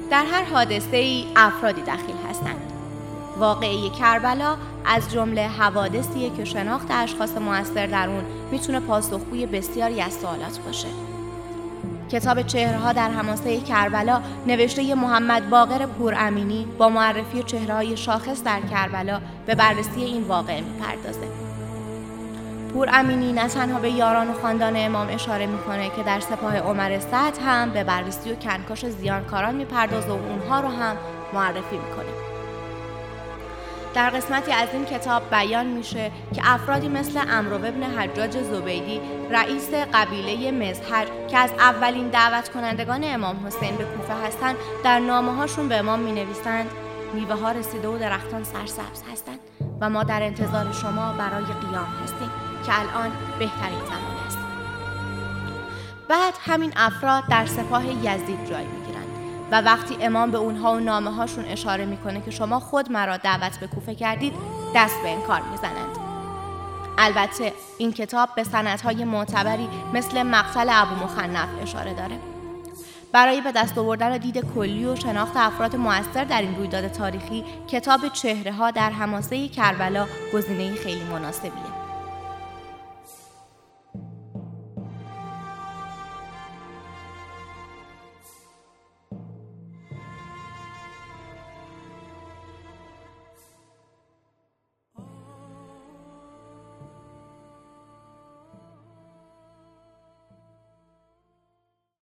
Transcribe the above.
در هر حادثه‌ای افرادی دخیل هستند. واقعه کربلا از جمله حوادثیه که شناخت اشخاص مؤثر در اون میتونه پاسخگوی بسیاری از سوالات باشه. کتاب چهره‌ها در حماسه کربلا نوشته محمد باقر پورامینی با معرفی چهره‌های شاخص در کربلا به بررسی این واقعه میپردازه. پورامینی نه تنها به یاران و خاندان امام اشاره میکنه که در سپاه عمر سعد هم به بررسی و کنکاش زیانکاران میپردازه و اونها رو هم معرفی میکنه. در قسمتی از این کتاب بیان میشه که افرادی مثل عمرو بن حجاج زبیدی رئیس قبیله مزهج که از اولین دعوت کنندگان امام حسین به کوفه هستند در نامه‌هاشون به امام مینویسند میوه ها رسیده و درختان سرسبز هستند و ما در انتظار شما برای قیام هستیم که الان بهترین زمان است. بعد همین افراد در سپاه یزید جای میگیرند و وقتی امام به اونها و نامه هاشون اشاره میکنه که شما خود مرا دعوت به کوفه کردید دست به انکار میزنند. البته این کتاب به سندهای معتبری مثل مقتل ابو مخنف اشاره داره. برای به دست آوردن دید کلی و شناخت افراد مؤثر در این رویداد تاریخی کتاب چهره‌ها در حماسه کربلا گزینه خیلی مناسبیه.